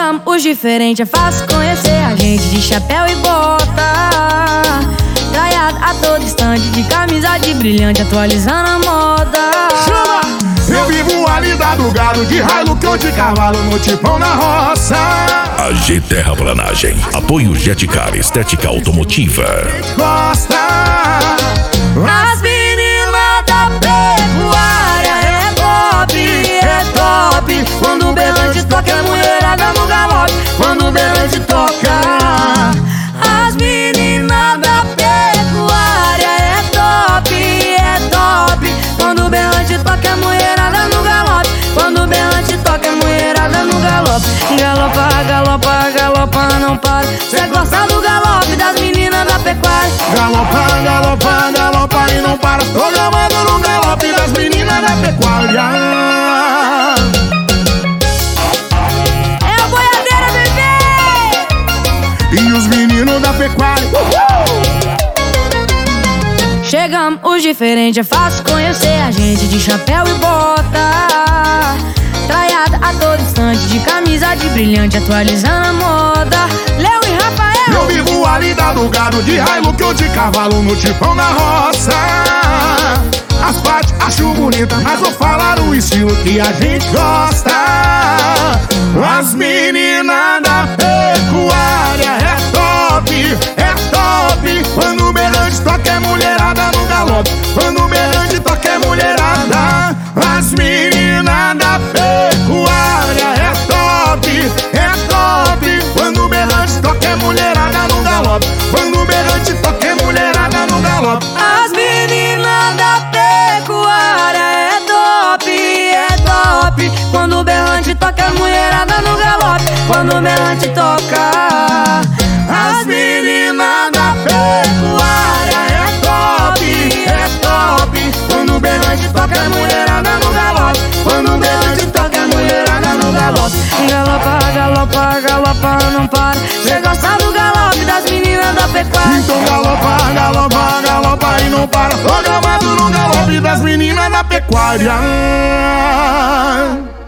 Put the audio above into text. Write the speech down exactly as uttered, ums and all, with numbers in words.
Chegamos os diferentes, é fácil conhecer a gente de chapéu e bota, traiado a todo instante, de camisa de brilhante, atualizando a moda. Chama! Eu vivo a lida do gado, de Hilux ou de cavalo, no tipão na roça. A G Terraplanagem, apoio Jetcar Estética Automotiva. Gosta. As meninas da pecuária é top, é top. Quando o berrante toca, é mulherada no galope. Quando o berrante toca, as meninas da pecuária é top, é top. Quando o berrante toca, é mulherada no galope. Quando o berrante toca, é mulherada no galope. Galopa, galopa, galopa, não para. Cê gosta do galope das meninas da pecuária. Galopa, galopa, galopa e não para. Tô gravando no galope das meninas da pecuária. É a boiadeira, bebê! E os meninos da pecuária. Uhul! Chegamos os diferentes, é fácil conhecer a gente de chapéu e bota, traiada a todo instante, de camisa de brilhante, atualizando a moda. Léo e Rafael. Eu vivo a lida do gado, de Hilux ou de cavalo, no tipão na roça. As partes acho bonita, mas vou falar o estilo que a gente gosta. As meninas da pecuária é top, é top. Quando o berrante toca, é mulherada no galope. Quando o berrante toca, é mulherada. As meninas da pecuária é top, é top. Quando o berrante toca, é mulherada no galope. Quando o berrante toca, é mulherada no galope. As meninas da pecuária é top, é top. Quando o berrante toca, é mulherada no galope. Quando o berrante toca, as meninas da pecuária é top, é top. Quando o berrante toca, é mulherada no galope. Quando o berrante toca, é mulherada no galope. galopa, galopa, galopa, não para. Cê gosta do galope das meninas da pecuária. Então galopa, galopa, galopa e não para. Tô gravado no galope das meninas da pecuária.